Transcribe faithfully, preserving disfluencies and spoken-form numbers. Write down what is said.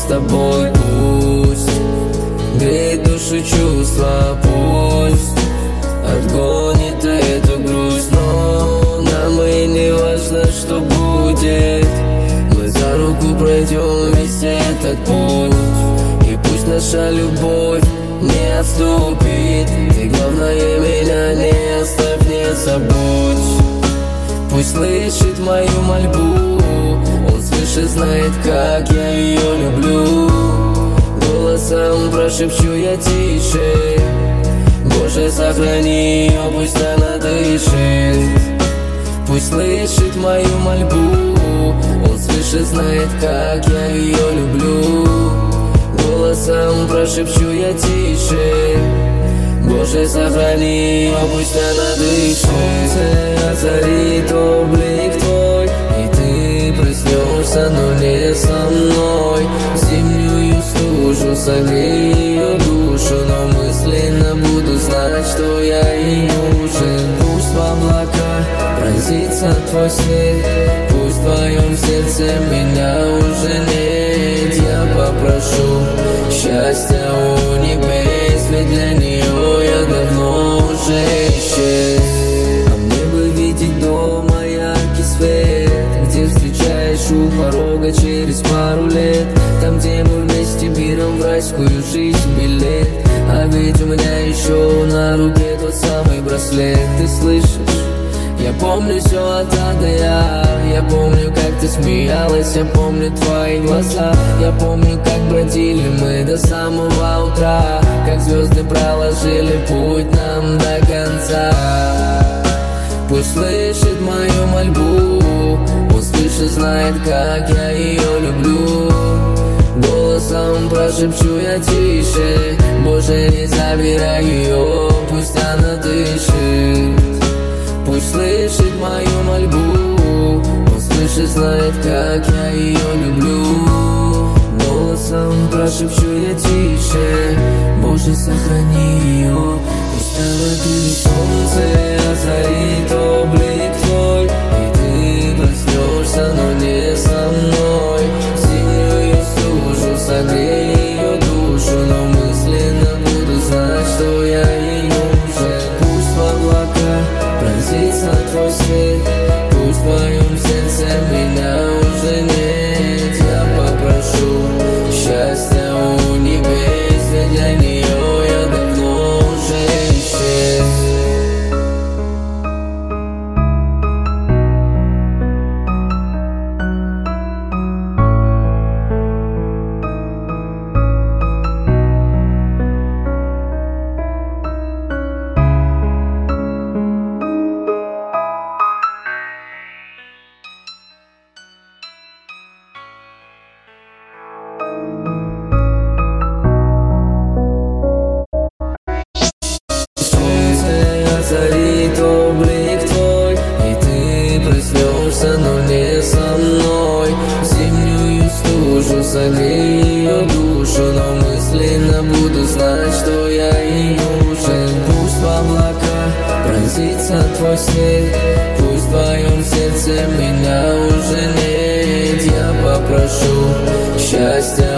тобой. Пусть греет душу чувства, пусть отгонит эту грусть. Но нам и не важно, что будет. Мы за руку пройдем весь этот путь. И пусть наша любовь не отступит. Ты, главное, меня не оставь, не забудь. Пусть слышит мою мольбу, он слышит, знает, как я ее люблю. Голосом прошепчу я тише: Боже, сохрани ее, пусть она дышит. Пусть слышит мою мольбу, он слышит, знает, как я ее люблю. Голосом прошепчу я тише: Боже, сохрани ее, пусть она дышит. Солнце озарит облик твой, и ты проснешься, но не со мной. Зимнюю стужу согрей ее душу, но мысленно буду знать, что я ей нужен. Пусть в облака пронзится твой свет, пусть в твоем сердце меня уже нет. Я попрошу счастья у небес, ведь для нее я давно уже исчез. А мне бы видеть дома яркий свет, где встречаешь у порога через пару лет. Там, где мы вместе берем в райскую жизнь билет. А ведь у меня еще на руке тот самый браслет. Ты слышишь? Я помню все от А до Я. Я помню, как ты смеялась, я помню твои глаза. Я помню, как бродили мы до самого утра, как звезды проложили путь нам до конца. Пусть слышит мою мольбу, он слышит, знает, как я ее люблю. Голосом прошепчу я тише: Боже, не забирай ее, пусть она дышит. Пусть слышит мою мольбу, он слышит, знает, как я ее люблю. Голосом прошепчу я тише: Боже, сохрани ее, пусть она дышит. Солнце озарит облик твой, и ты проснешься, но не со мной. Зимнюю стужу согрей ее душу, но мысленно буду знать, что я ей нужен. Пусть в облака пронзится твой свет, пусть в твоем сердце меня уже нет. Я попрошу счастья у небес, ведь для нее я давно уже исчез. Озарит облик твой, и ты проснешься, но не со мной. Зимнюю стужу согрей ее душу, но мысленно буду знать, что я ей нужен. Пусть в облака пронзится твой свет, пусть в твоем сердце меня уже нет. Я попрошу счастья